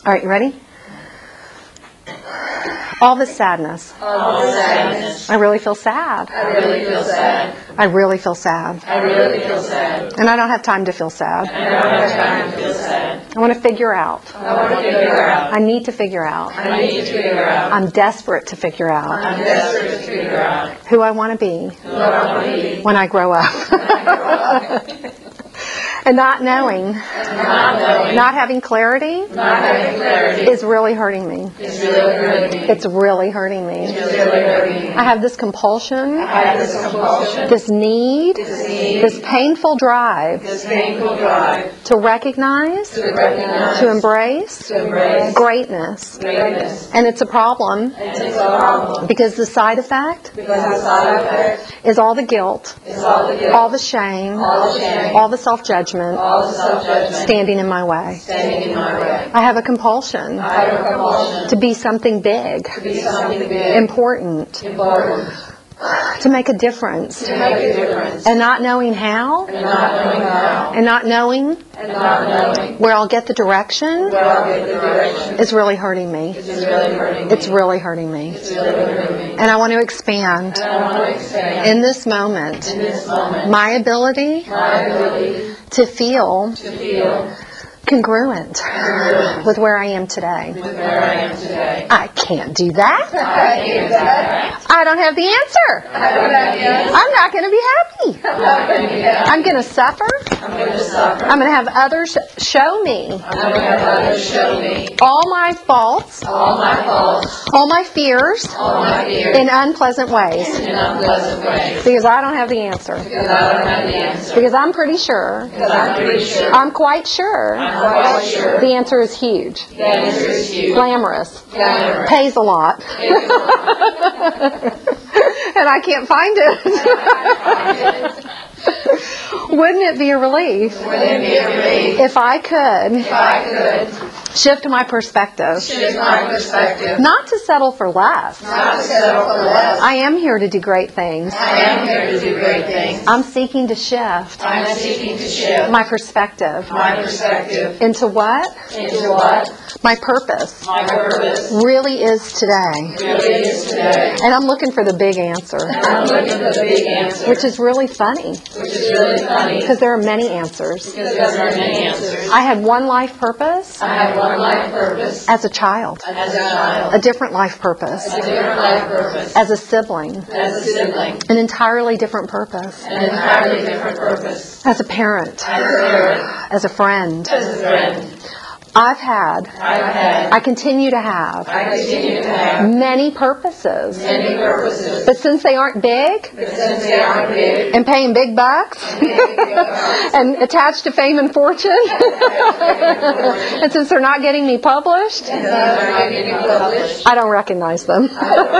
All right, you ready? All this sadness. All the sadness. I really feel sad. I really feel sad. I really feel sad. I really feel sad. And I don't have time to feel sad. I don't have time to feel sad. I want to figure out. I want to figure out. I need to figure out. I need to figure out. I'm desperate to figure out I'm desperate to figure out who I want to be who I want to be. when I grow up. And not knowing, not having clarity Not having clarity is really hurting me. is really hurting me. It's really hurting me. It's really hurting me. I have this compulsion, I have this compulsion, this need, need, this painful drive this painful drive to recognize, to recognize, to embrace embrace greatness. greatness. And it's a problem It's a problem because the side effect because the side effect is all the guilt, is all the guilt, all the shame, all the shame, all the self-judgment all the self-judgment standing in my way. standing in my way. I have a compulsion I have a compulsion to be something big, to be something big, important, important, to make a difference. to make a difference, And not knowing how, and not knowing how, and not knowing and not knowing where I'll get the direction where I'll get the direction is really hurting me. is really hurting me. It's really hurting me. It's really hurting me. And I want to expand And I want to expand in this moment in this moment my ability my ability to feel to feel congruent with where I am today. with where I am today. I can't do that. I can't do that. I don't have the answer. I don't have the answer. I'm not going to be happy. I'm not going to be happy. I'm going to suffer. I'm going to suffer. I'm going to have others show me I'm going to have others show me all my faults, all my faults, all my fears all my fears in unpleasant ways in unpleasant ways. because I don't have the answer. Because I don't have the answer. Because I'm pretty sure, Because I'm pretty sure, I'm quite sure, I'm quite sure the answer is huge, the answer is huge. glamorous, Glamorous. pays a lot, and I can't find it. Wouldn't it be a relief Wouldn't it be a relief if I could if I could shift my perspective, shift my perspective, not to settle for less? not to settle for less. I am here to do great things. I am here to do great things. I'm seeking to shift I'm seeking to shift my perspective my perspective into what into what my purpose my purpose really is today. really is today. And I'm looking for the big answer, I'm looking for the big answer, which is really funny which is really funny because there are many answers. because there are many answers. I had one life purpose I had one life purpose as a child, as a child, a different life purpose a different life purpose as a sibling, as a sibling, an entirely different purpose an entirely different purpose as a parent, as a parent, as a friend. as a friend. I've had, I continue to have I continue to have many purposes, many purposes, but since they aren't big but since they aren't big and paying big bucks and attached to fame and fortune, and since they're not getting me published, and they're not getting published, I don't recognize them.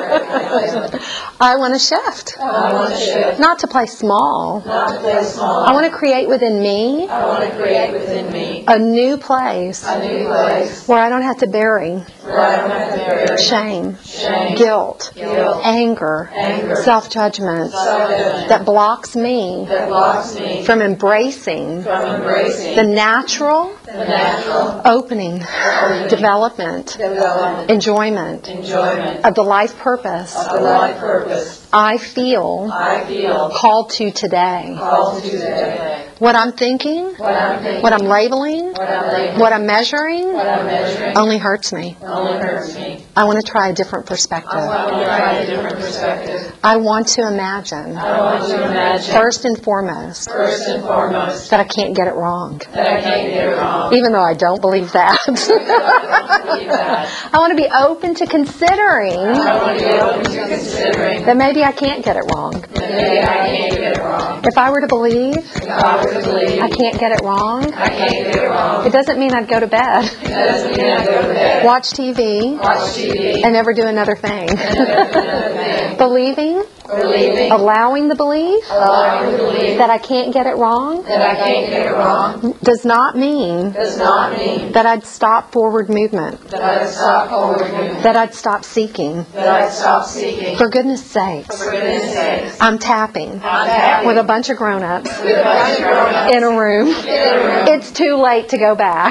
I want to shift, I want to shift, not to play small. not to play small. I want to create within me I want to create within me a new place a new place where I don't have to bury where I don't have to bear shame, shame, guilt, guilt, anger, anger, self-judgment self-judgment that blocks me that blocks me from embracing from embracing the natural the natural opening, development, development, enjoyment enjoyment of the life purpose of the life purpose I feel I feel called to today. called to today. What I'm thinking, What I'm thinking, what I'm labeling, what I'm labeling, what I'm measuring what I'm measuring only hurts me. only hurts me. I want to try a different perspective. I want to try a different perspective. I want to imagine, I want to imagine, first and foremost, first and foremost, that I can't get it wrong, that I can't get it wrong. even though I don't believe that. I don't believe that. I want to be open to considering I want to be open to considering that maybe I can't get it wrong. that maybe I can't get it wrong. If I were to believe If I were to believe I can't get it wrong, I can't get it wrong, it doesn't mean I'd go to bed, it doesn't mean I go to bed, watch TV, watch TV, and never do another thing. and never do another thing. Believing believing, allowing the belief allowing the belief that I can't get it wrong that I can't get it wrong does not mean does not mean that I'd stop forward movement, that I'd stop forward movement, that I'd stop seeking. that I'd stop seeking. For goodness sakes, For goodness sakes, I'm tapping I'm tapping with a bunch of grown-ups with a bunch of grown-ups in a room. It's too late to go back.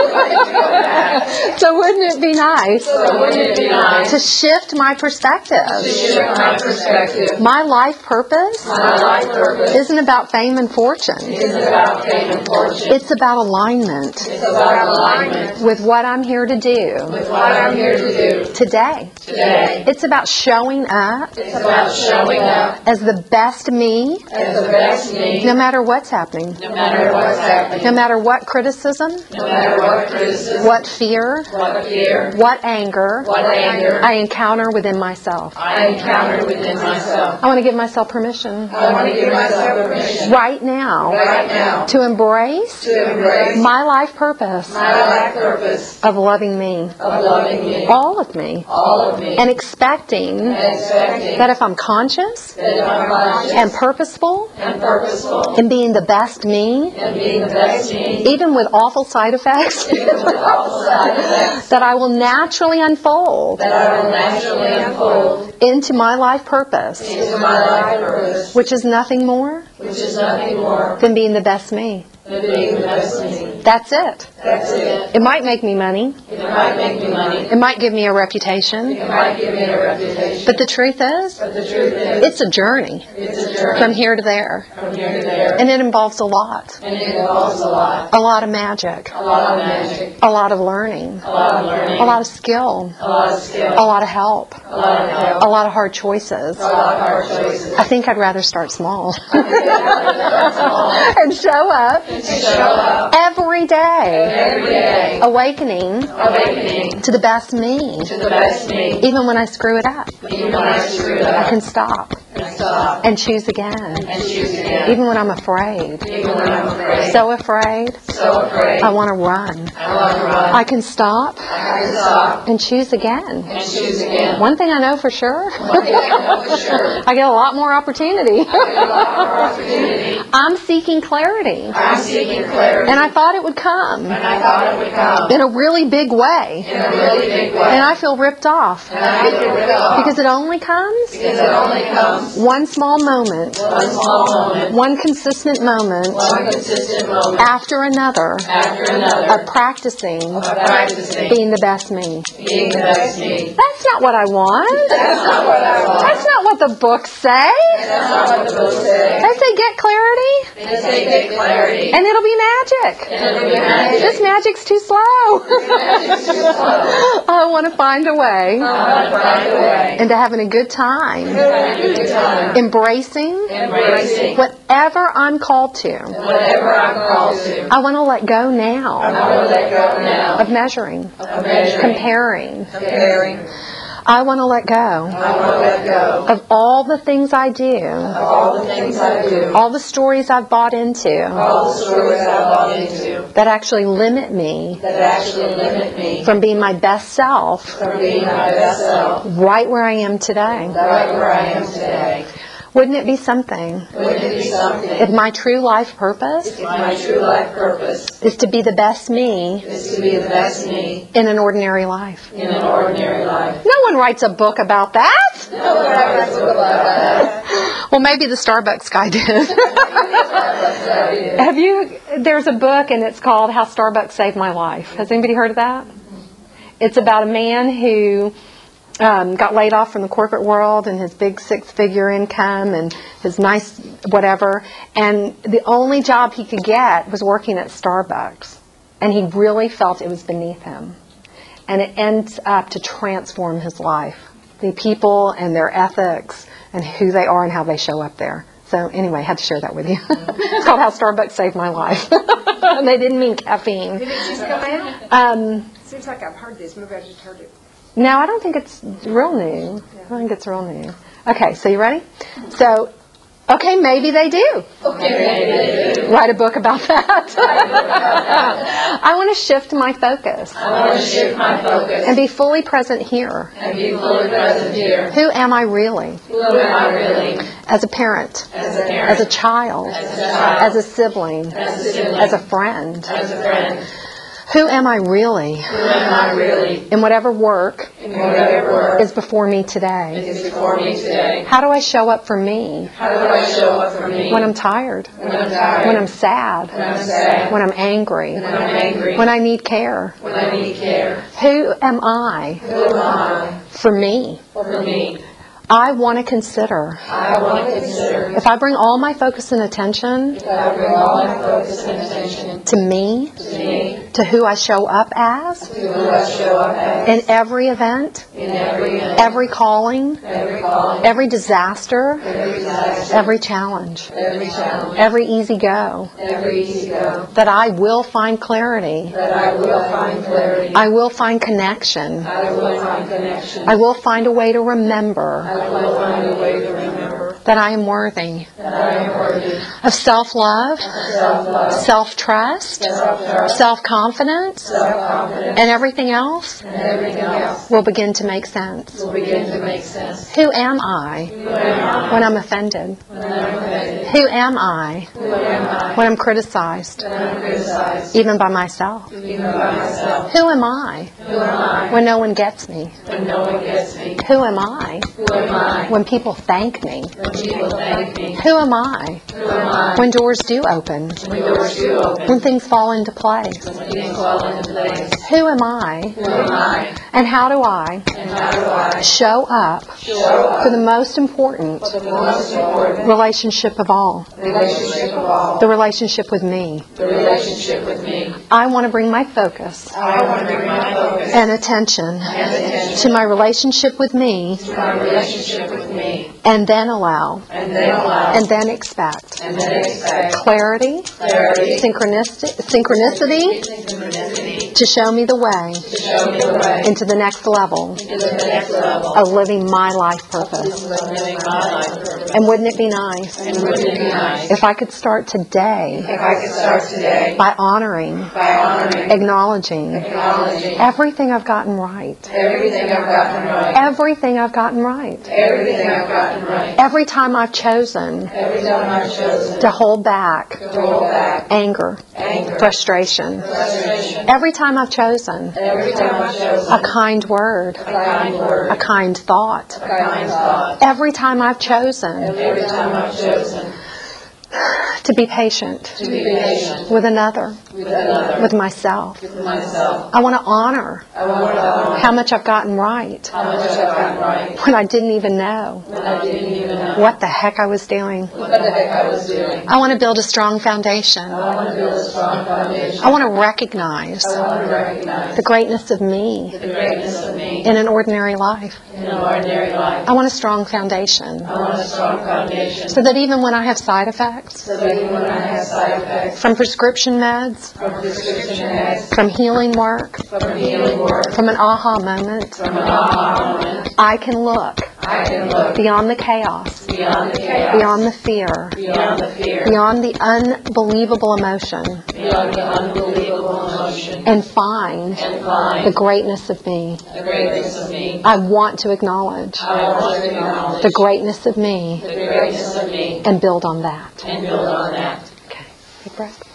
So wouldn't it be nice So wouldn't it be nice to shift my perspective? to shift my perspective? My life purpose My life purpose isn't about fame and fortune. isn't about fame and fortune. It's about alignment It's about alignment with what I'm here to do with what I'm here to do today. today. It's about showing up It's about showing up as the best me, as the best me, no matter what's happening, no matter what's happening, no matter what criticism, no matter what criticism, what fear, what fear, what anger what anger I encounter within myself. I encounter within myself. I want to give myself permission I want to give myself permission right now right now to embrace to embrace my life purpose my life purpose of loving me, of loving me, all of me, all of me, and expecting and expecting that if I'm conscious that if I'm conscious and purposeful and purposeful in being the best me, and being the best me, even with awful side effects, with all side effects, that I will naturally unfold that I will naturally unfold into my life purpose, into my life purpose, which is nothing more which is nothing more than being the best me. than being the best me. That's it. That's it. It might make me money. It might make me money. It might give me a reputation. It might give me a reputation. But the truth is, But the truth is, it's a journey it's a journey from here to there. from here to there. And it involves a lot. And it involves a lot. A lot of magic. A lot of magic. A lot of learning. A lot of learning. A lot of skill. A lot of skill. A lot of help. A lot of help. A lot of hard choices. A lot of hard choices. I think I'd rather start small. And show up To show up every day, every day, awakening awakening to the best me. to the best me, Even when I screw it up, even when I screw it I up, can stop and stop, and choose again. and choose again, Even when I'm afraid, even when I'm afraid, so afraid, so afraid, I want to run. I want to run, I can stop I can stop, and choose again. and choose again. One thing I know for sure, One thing I know for sure, I get a lot more opportunity. a lot more opportunity. I'm seeking clarity, I'm seeking clarity, and I thought it would come and I thought it would come in a really big way, in a really big way, and I feel ripped off and I feel ripped off because it only comes because it only comes one small moment, one small moment, one consistent moment one consistent moment after another after another of practicing of practicing being the best me. being the best me. That's not what I want. That's not what I want. That's not what the books say. That's not what the books say. They say get clarity They say get clarity, and it'll be magic. and it'll be magic. This magic's too slow. Magic's too slow. I want to find a way I want to find a way into having a good time, to have a good time, embracing embracing whatever I'm called to. whatever I'm called to. I want to let go I now want to let go now of measuring, of measuring, comparing. comparing. I want to let go I want to let go of all the things I do, of all the things I do, all the stories I've bought into all the stories I bought into that actually limit me that actually limit me from being my best self from being my best self right where I am today. right where I am today. Wouldn't it be something Wouldn't it be something if my true life purpose if my true life purpose is to be the best me is to be the best me in an ordinary life? in an ordinary life? No one writes a book about that. No one ever spoke about that. Well, maybe the Starbucks guy did. Have you? There's a book and it's called How Starbucks Saved My Life. Has anybody heard of that? It's about a man who got laid off from the corporate world and his big 6-figure income and his nice whatever. And the only job he could get was working at Starbucks. And he really felt it was beneath him. And it ends up to transform his life. The people and their ethics and who they are and how they show up there. So anyway, I had to share that with you. It's called How Starbucks Saved My Life. And they didn't mean caffeine. Did it just come out? Seems like I've heard this. Maybe I just heard it. No, I don't think it's real new. I think it's real new. Okay, so you ready? So Okay, maybe they do. Write a book about that. I want to shift my focus I want to shift my focus and be fully present here. and be fully present here. Who am I really? Who am I really? As a parent, As a parent, as a child, as a child, as a sibling, as a sibling, as a friend. as a friend. Who am I really? Who am I really? In whatever work In whatever work is before me today. is before me today. How do I show up for me How do I show up for me when I'm tired, when I'm tired, when I'm sad, when I'm sad, when I'm angry, when I'm angry, when I need care? when I need care? Who am I Who am I for me? for me? I want to consider, I want to consider if I bring all my focus and attention if I bring all my focus and attention to me, to me, to who I show up as, to who I show up as in every event, in every every calling, every calling, every disaster, every disaster, every challenge, every challenge, every easy go, every easy go, that I will find clarity, that I will find clarity, I will find connection, I will find connection, I will find a way to remember I will find a way to remember that I am worthy that I am worthy of self-love, self-love, self-trust, self-trust, self-confidence, self-confidence, and everything else and everything else will begin to make sense. will begin to make sense. Who am I Who am I when I'm offended? when I'm offended? Who am I Who am I when I'm criticized, when I'm criticized, even by myself? even by myself? Who am I Who am I when no one gets me? when no one gets me? Who am I Who am I when people thank me? when people thank me? Who am I Who am I when doors do open? when doors do open? When things fall into place? When things fall into place? Who am I Who am I and how do I and how do I show up show up for the most important for the most important relationship of all, relationship of all, the relationship with me? the relationship with me? I want to bring my focus I want to bring my focus and attention and attention to my relationship with me, to my relationship with me, and then allow, and then allow, and then expect and then expect clarity, clarity, synchronicity synchronicity to show me the way to show me the way into the next level to the next level of living my life purpose. of living my life purpose. And wouldn't it be nice And wouldn't it be nice if I could start today if I could start today by honoring, by honoring, acknowledging acknowledging everything I've gotten right, everything I've gotten right, everything I've gotten right, everything I've gotten right, every time I've chosen every time I've chosen to hold back to hold back anger, anger, frustration, frustration, every time I've chosen every time I've chosen a kind word, a kind word, a kind thought, a kind thought, every time I've chosen every time I've chosen to be patient to be patient with another, with another, with myself. with myself. I want to honor I want to honor how much I've gotten right how much I've gotten right when I didn't even know when I didn't even know what the heck I was doing. what the heck I was doing. I want to build a strong foundation. I want to build a strong foundation. I want to recognize I want to recognize the greatness of me the greatness of me in an ordinary life. in an ordinary life. I want a strong foundation I want a strong foundation so that even when I have side effects so that even when I have side effects from prescription meds, from prescription meds, from healing work, from healing work, from an aha moment, from an aha moment, I can look I can look beyond the chaos, beyond the chaos, beyond the fear, beyond the fear, beyond the unbelievable emotion, beyond the unbelievable emotion, and find and find the greatness of me. the greatness of me. I want to acknowledge I want to acknowledge the greatness of me the greatness of me and build on that. and build on that. Okay, deep breath.